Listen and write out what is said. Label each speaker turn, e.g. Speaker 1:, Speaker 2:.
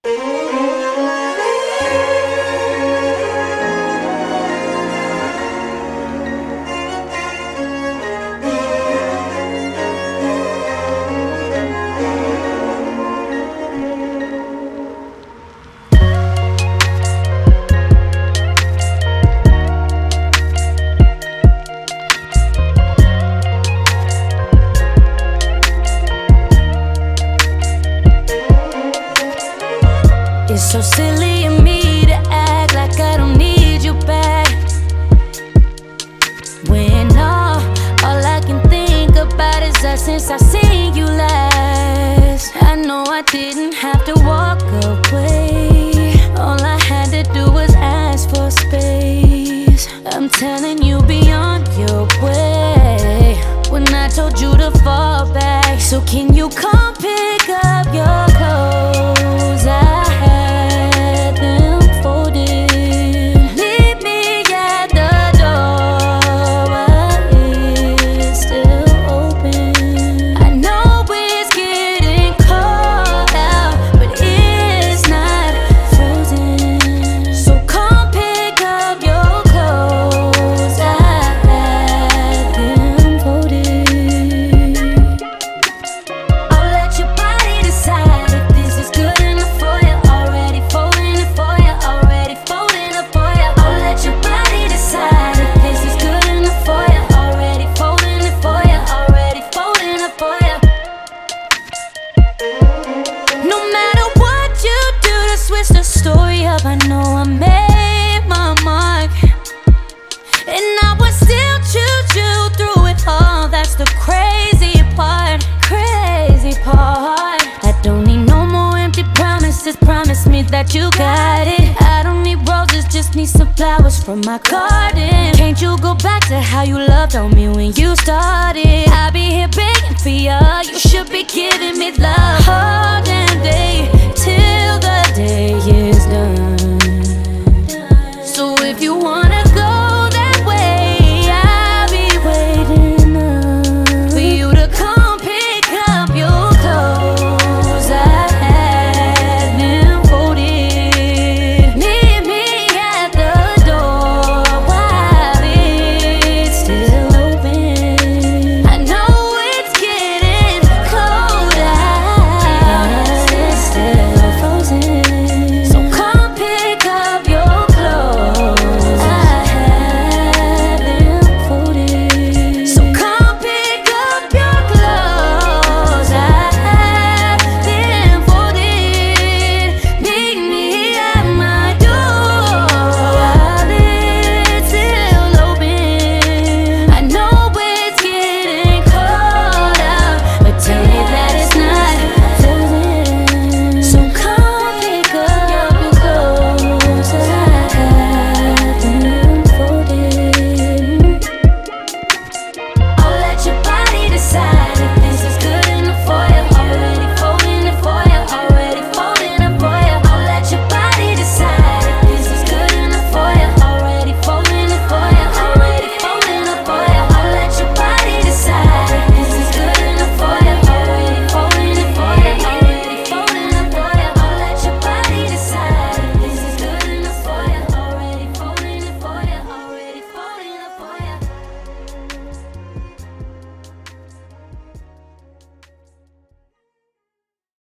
Speaker 1: It's so silly of me to act like I don't need you back, when all I can think about is us since I seen you last. I know I didn't have to walk away. All I had to do was ask for space. I'm telling you, be on your way when I told you to fall back. So can you come pick up your clothes? I had them folded. Leave me at the door while it's still open. I know it's getting cold out, but it's not frozen. So come pick up your clothes. I had them folded. I'll let your body decide if this is good enough for you. Already folding it for you, already folding it for you. I'll let your body decide if this is good enough for you. Already folding it for you, already folding it for you. No matter what you do to switch the story up, I know I made my mark, and I would still choose you through it all. That's the crazy part, crazy part. I don't need no more empty promises. Promise me that you got it. I don't need roses, just need some flowers from my garden. Can't you go back to how you loved on me when you started? I'll be here begging for you. You should be giving me love all damn day.